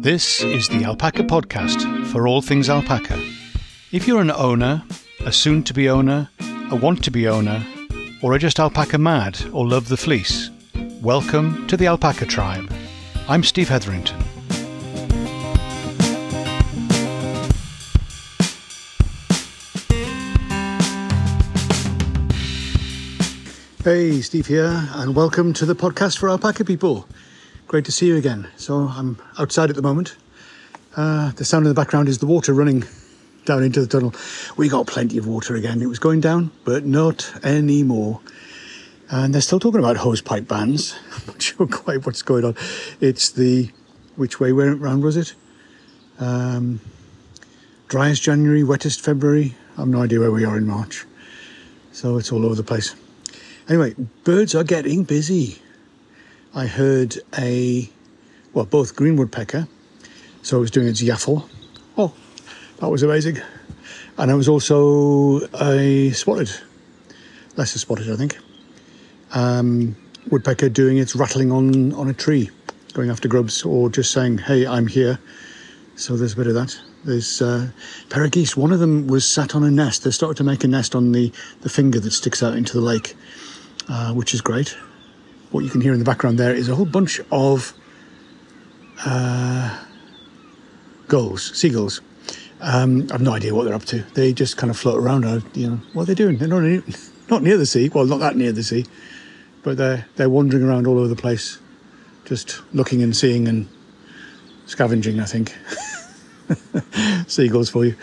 This is the Alpaca Podcast for all things alpaca. If you're an owner, a soon-to-be owner, a want-to-be owner, or are just alpaca mad or love the fleece, welcome to the Alpaca Tribe. I'm Steve Hetherington. Hey, Steve here, and welcome to the podcast for alpaca people. Great to see you again. So I'm outside at the moment. The sound in the background is the water running down into the tunnel. We got plenty of water again. It was going down, but not anymore. And they're still talking about hosepipe bans. I'm not sure quite what's going on. It's the, which way round was it? Driest January, wettest February. I've no idea where we are in March. So it's all over the place. Anyway, birds are getting busy. I heard both green woodpecker, so it was doing its yaffle. Oh, that was amazing. And I was also a spotted, lesser spotted, I think. Woodpecker doing its rattling on a tree, going after grubs, or just saying, hey, I'm here. So there's a bit of that. There's pair of geese. One of them was sat on a nest. They started to make a nest on the finger that sticks out into the lake, which is great. What you can hear in the background there is a whole bunch of seagulls. I've no idea what they're up to. They just kind of float around. What are they doing? They're not near the sea. Well, not that near the sea, but they're wandering around all over the place, just looking and seeing and scavenging, I think. Seagulls for you.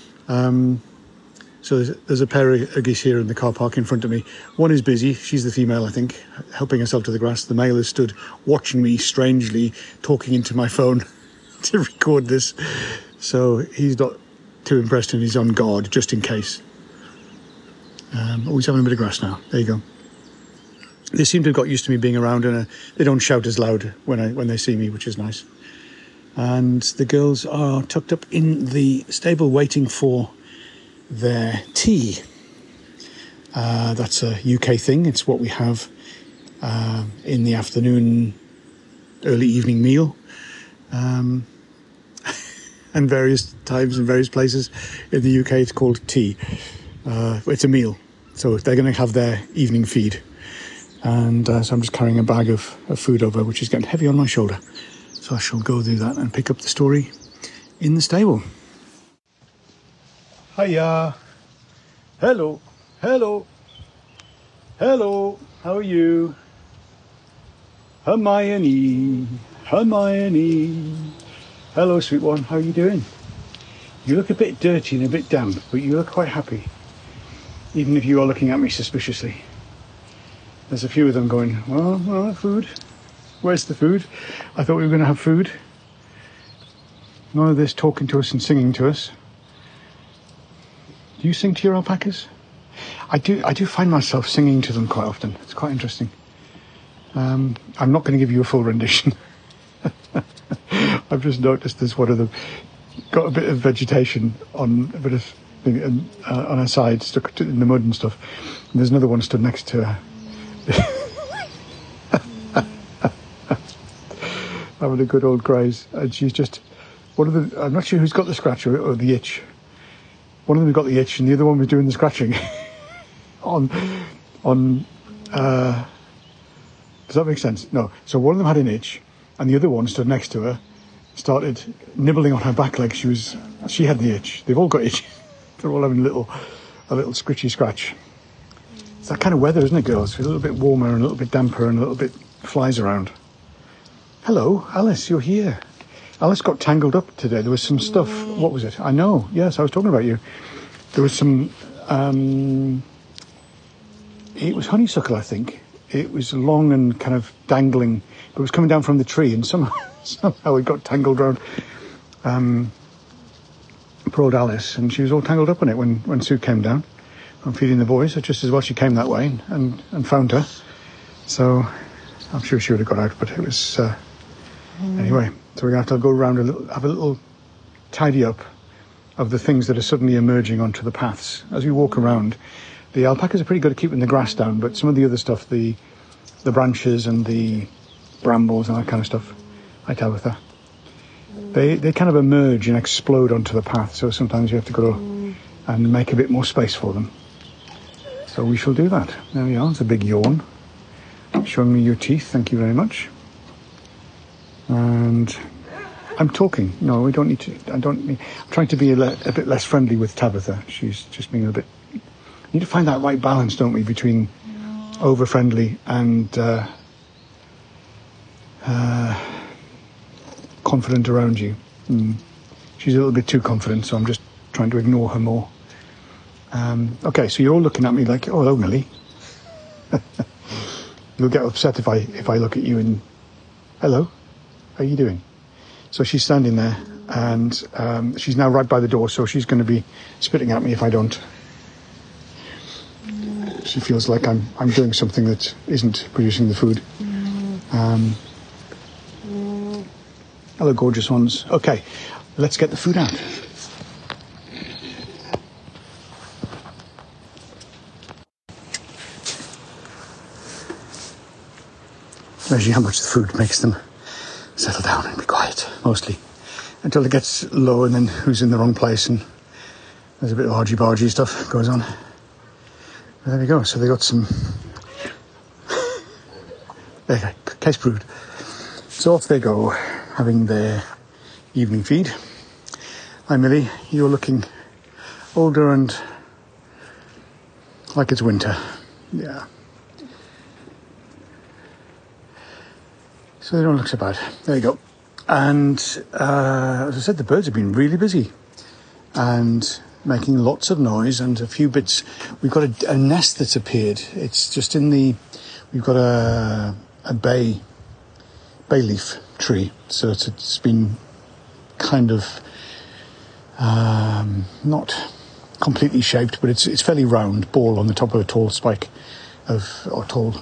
So there's a pair of geese here in the car park in front of me. One is busy. She's the female, I think, helping herself to the grass. The male is stood watching me strangely, talking into my phone to record this. So he's not too impressed and he's on guard, just in case. He's having a bit of grass now. There you go. They seem to have got used to me being around, and they don't shout as loud when they see me, which is nice. And the girls are tucked up in the stable waiting for their tea. That's a UK thing. It's what we have in the afternoon, early evening meal, and various times in various places in the UK it's called tea. It's a meal, so they're going to have their evening feed, and so I'm just carrying a bag of food over, which is getting heavy on my shoulder, so I shall go do that and pick up the story in the stable. Hiya. Hello. Hello. Hello. How are you? Hermione. Hermione. Hello, sweet one. How are you doing? You look a bit dirty and a bit damp, but you look quite happy. Even if you are looking at me suspiciously. There's a few of them going, well, food. Where's the food? I thought we were going to have food. None of this talking to us and singing to us. Do you sing to your alpacas? I do find myself singing to them quite often. It's quite interesting. I'm not going to give you a full rendition. I've just noticed there's one of them got a bit of vegetation on a bit of thing, on her side, stuck in the mud and stuff. And there's another one stood next to her. Having a good old graze. And she's just I'm not sure who's got the scratch or the itch. One of them got the itch, and the other one was doing the scratching. Does that make sense? No. So one of them had an itch, and the other one stood next to her, started nibbling on her back leg. She had the itch. They've all got itch. They're all having a little scritchy scratch. It's that kind of weather, isn't it, girls? It's a little bit warmer and a little bit damper and a little bit flies around. Hello, Alice, you're here. Alice got tangled up today. There was some stuff. What was it? I know. Yes, I was talking about you. There was some. It was honeysuckle, I think. It was long and kind of dangling, but it was coming down from the tree, and somehow it got tangled around poor old Alice, and she was all tangled up in it when Sue came down from feeding the boys. Just as well she came that way and found her. So I'm sure she would have got out, but it was anyway. So we're going to have to go around have a little tidy up of the things that are suddenly emerging onto the paths. As we walk around, the alpacas are pretty good at keeping the grass down, but some of the other stuff, the branches and the brambles and that kind of stuff, I tell with her. They kind of emerge and explode onto the path, so sometimes you have to go and make a bit more space for them. So we shall do that. There we are, it's a big yawn. Showing me your teeth, thank you very much. And I'm talking. No, we don't need to. I'm trying to be a bit less friendly with Tabitha. She's just being a bit. We need to find that right balance, don't we, between over friendly and confident around you. She's a little bit too confident, so I'm just trying to ignore her more. Okay, so you're all looking at me like, oh, hello, Millie. You'll get upset if I look at you and, hello, how are you doing? So she's standing there, and she's now right by the door, so she's going to be spitting at me if I don't. She feels like I'm doing something that isn't producing the food. Hello, gorgeous ones. Okay, let's get the food out. Measure how much the food makes them settle down and be quiet, mostly, until it gets low, and then who's in the wrong place, and there's a bit of argy-bargy stuff goes on. But there we go, so they got some... there you go, case proved. So off they go, having their evening feed. Hi Millie, you're looking older and like it's winter. Yeah. So they don't look so bad. There you go. And as I said, the birds have been really busy and making lots of noise, and a few bits. We've got a nest that's appeared. It's just in the... We've got a bay leaf tree, so it's been kind of not completely shaped, but it's fairly round, ball on the top of a tall spike or tall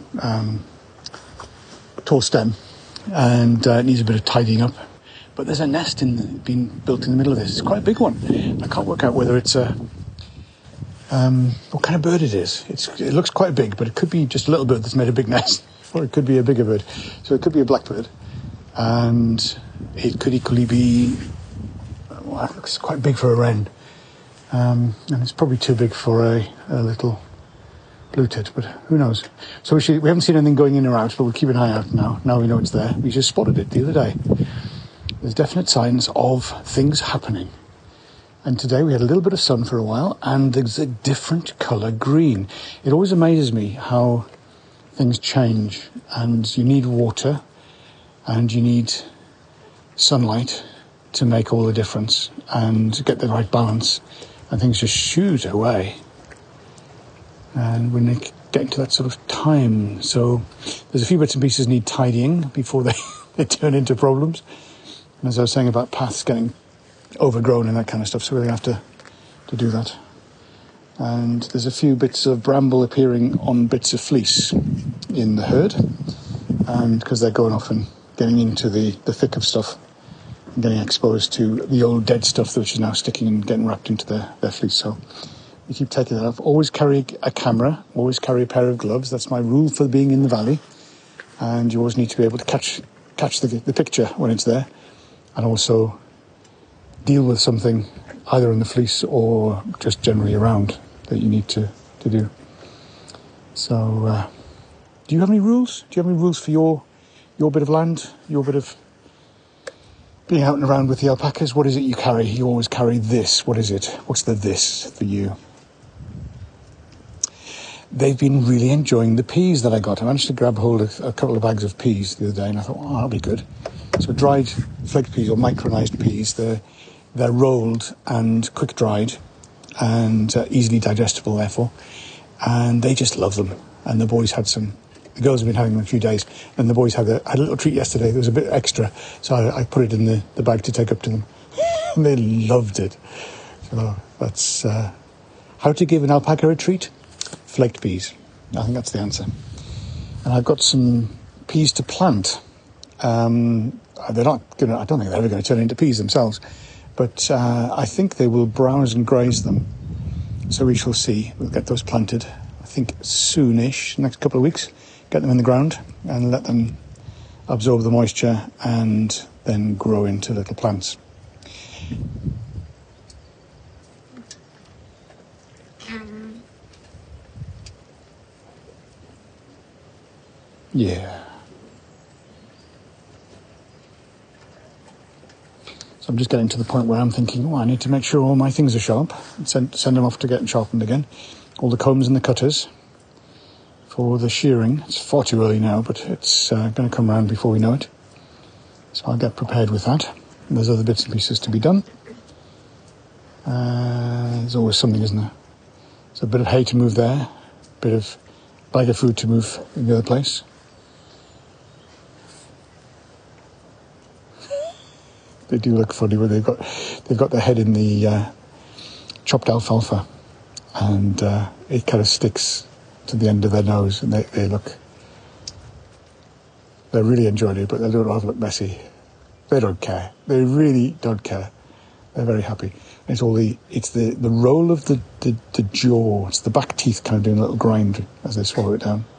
stem. And it needs a bit of tidying up. But there's a nest being built in the middle of this. It's quite a big one. I can't work out whether it's what kind of bird it is. It looks quite big, but it could be just a little bird that's made a big nest, or it could be a bigger bird. So it could be a blackbird, and it could equally be. Well, it looks quite big for a wren, and it's probably too big for a little blue tit, but who knows. So we haven't seen anything going in or out, but we'll keep an eye out now. Now we know it's there. We just spotted it the other day. There's definite signs of things happening. And today we had a little bit of sun for a while, and there's a different colour green. It always amazes me how things change, and you need water and you need sunlight to make all the difference and get the right balance, and things just shoot away. And when they get into that sort of time, so there's a few bits and pieces need tidying before they turn into problems. And as I was saying about paths getting overgrown and that kind of stuff, so we're going to have to do that. And there's a few bits of bramble appearing on bits of fleece in the herd, and because they're going off and getting into the thick of stuff and getting exposed to the old dead stuff which is now sticking and getting wrapped into their fleece. So you keep taking that off. Always carry a camera, always carry a pair of gloves. That's my rule for being in the valley. And you always need to be able to catch the picture when it's there, and also deal with something either in the fleece or just generally around that you need to do. So, do you have any rules? Do you have any rules for your bit of land, your bit of being out and around with the alpacas? What is it you carry? You always carry this. What is it? What's the this for you? They've been really enjoying the peas that I got. I managed to grab hold of a couple of bags of peas the other day, and I thought, oh, that'll be good. So dried flaked peas or micronized peas, they're rolled and quick dried and easily digestible, therefore. And they just love them. And the boys had some. The girls have been having them a few days, and the boys had a little treat yesterday. There was a bit extra, so I put it in the bag to take up to them. And they loved it. So that's how to give an alpaca a treat. Flaked peas. I think that's the answer. And I've got some peas to plant. They're not gonna. I don't think they're ever going to turn into peas themselves, but I think they will browse and graze them. So we shall see. We'll get those planted, I think, soonish, next couple of weeks. Get them in the ground and let them absorb the moisture and then grow into little plants. Yeah. So I'm just getting to the point where I'm thinking, oh, I need to make sure all my things are sharp and send them off to get sharpened again. All the combs and the cutters for the shearing. It's far too early now, but it's going to come round before we know it. So I'll get prepared with that. And there's other bits and pieces to be done. There's always something, isn't there? So a bit of hay to move there, a bit of bag of food to move in the other place. They do look funny when they've got their head in the chopped alfalfa, and it kind of sticks to the end of their nose, and they're really enjoying it, but they don't have to look messy. They don't care. They really don't care. They're very happy. It's the roll of the jaw. It's the back teeth kind of doing a little grind as they swallow it down.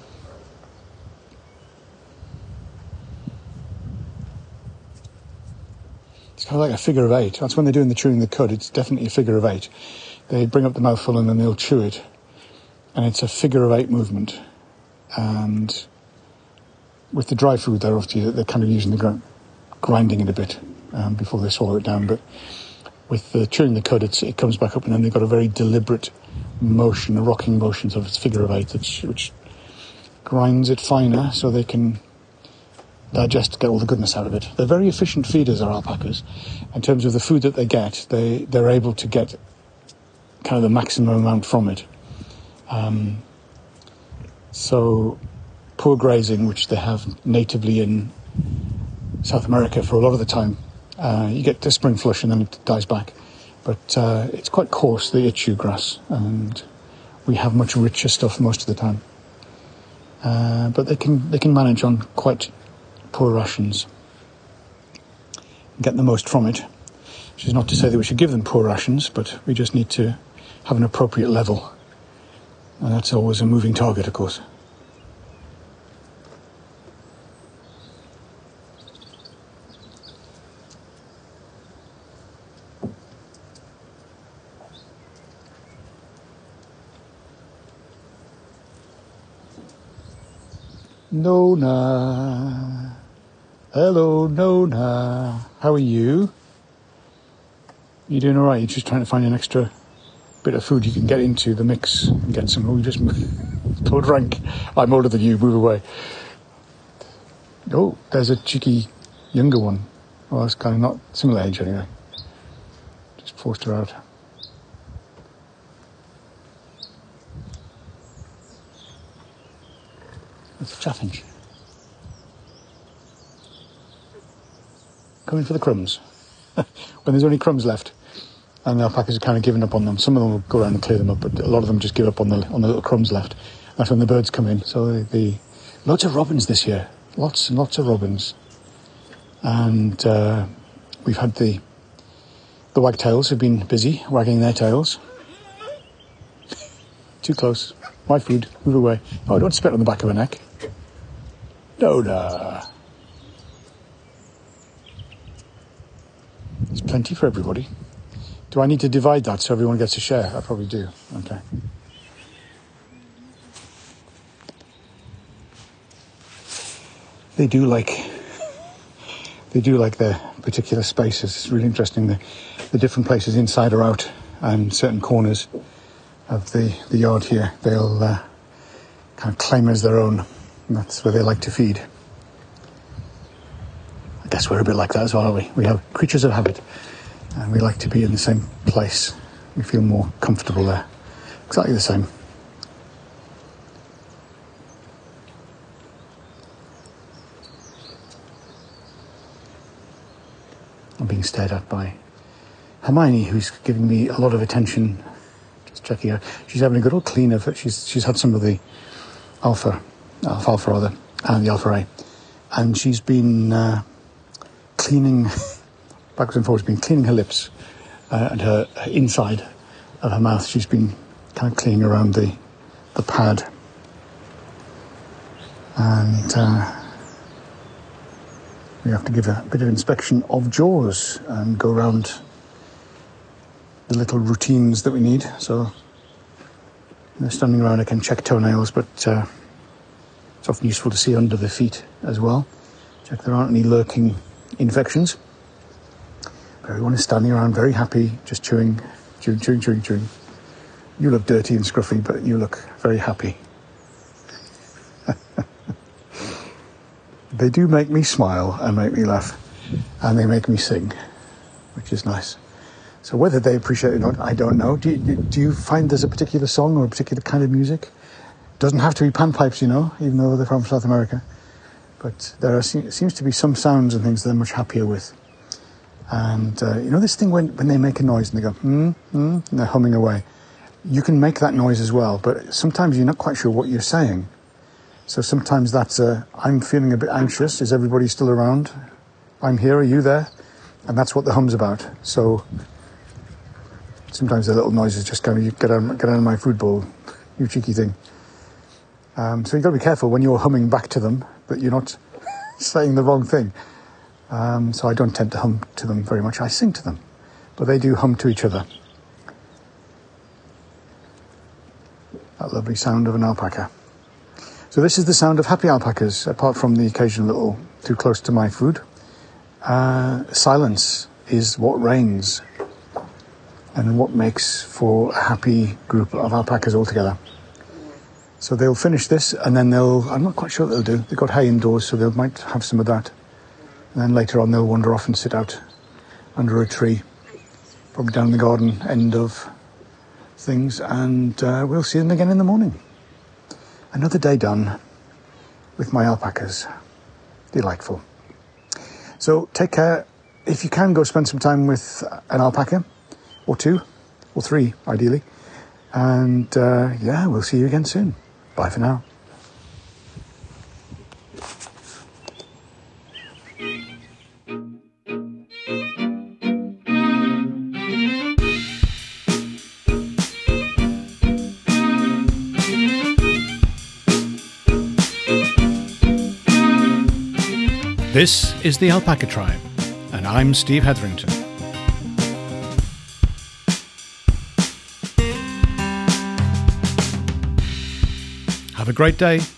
It's kind of like a figure of eight. That's when they're doing the chewing the cud. It's definitely a figure of eight. They bring up the mouthful and then they'll chew it. And it's a figure of eight movement. And with the dry food, they're kind of using the grinding it a bit before they swallow it down. But with the chewing the cud, it comes back up, and then they've got a very deliberate motion, a rocking motion of its figure of eight, which grinds it finer so they can digest, get all the goodness out of it. They're very efficient feeders, our alpacas. In terms of the food that they get, they're able to get kind of the maximum amount from it. So poor grazing, which they have natively in South America for a lot of the time, you get the spring flush and then it dies back. But it's quite coarse, the itchu grass, and we have much richer stuff most of the time. But they can manage on quite poor rations, get the most from it. Which is not to say that we should give them poor rations, but we just need to have an appropriate level. And that's always a moving target, of course. Nona. Hello, Nona. How are you? You doing all right? You're just trying to find an extra bit of food you can get into the mix and get some. Oh, just told rank. I'm older than you. Move away. Oh, there's a cheeky younger one. Well, that's kind of not similar age anyway. Just forced her out. It's a chaffinch. Coming for the crumbs. When there's only crumbs left, and the alpacas are kind of giving up on them. Some of them will go around and clear them up, but a lot of them just give up on the little crumbs left. That's when the birds come in. So lots of robins this year. Lots and lots of robins. And we've had the wagtails have been busy wagging their tails. Too close. My food. Move away. Oh, don't spit on the back of her neck. No. There's plenty for everybody. Do I need to divide that so everyone gets a share? I probably do. Okay. They do like their particular spaces. It's really interesting, the different places inside or out, and certain corners of the yard here they'll kind of claim as their own, and that's where they like to feed. I guess we're a bit like that as well, aren't we? We have creatures of habit, and we like to be in the same place. We feel more comfortable there. Exactly the same. I'm being stared at by Hermione, who's giving me a lot of attention. Just checking her. She's having a good old clean of it. She's had some of the alfalfa rather, and the alpha A, and she's been cleaning backwards and forwards, been cleaning her lips and her inside of her mouth. She's been kind of cleaning around the pad, and we have to give a bit of inspection of jaws and go around the little routines that we need. So, standing around, I can check toenails, but it's often useful to see under the feet as well. Check there aren't any lurking infections. But everyone is standing around very happy, just chewing. You look dirty and scruffy, but you look very happy. They do make me smile and make me laugh, and they make me sing, which is nice. So whether they appreciate it or not, I don't know. Do you find there's a particular song or a particular kind of music? Doesn't have to be panpipes, even though they're from South America. But there seems to be some sounds and things they're much happier with. And, this thing when they make a noise and they go, and they're humming away. You can make that noise as well, but sometimes you're not quite sure what you're saying. So sometimes that's I'm feeling a bit anxious. Is everybody still around? I'm here. Are you there? And that's what the hum's about. So sometimes the little noises just kind of, you get out of my food bowl, you cheeky thing. So you've got to be careful when you're humming back to them that you're not saying the wrong thing. So I don't tend to hum to them very much. I sing to them, but they do hum to each other. That lovely sound of an alpaca. So this is the sound of happy alpacas, apart from the occasional little too close to my food. Silence is what reigns and what makes for a happy group of alpacas all together. So they'll finish this and then I'm not quite sure what they'll do. They've got hay indoors, so they might have some of that. And then later on they'll wander off and sit out under a tree, probably down the garden end of things, and we'll see them again in the morning. Another day done with my alpacas. Delightful. So take care. If you can, go spend some time with an alpaca, or two, or three, ideally. And we'll see you again soon. Bye for now. This is the Alpaca Tribe, and I'm Steve Hetherington. Have a great day.